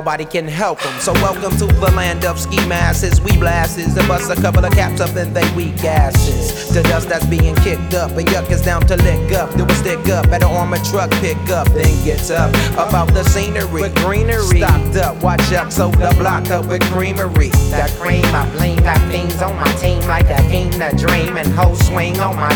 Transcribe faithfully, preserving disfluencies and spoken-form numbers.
nobody can help them. So welcome to the land of ski masses. We blasses and bust a couple of caps up in they weak asses. The dust that's being kicked up and yuck is down to lick up. Do a stick up at an armored truck pick up, then gets up about the scenery with greenery. Stocked up, watch up, so the block up with creamery. The cream, I bling, got things on my team like a king, the dream, and whole swing on my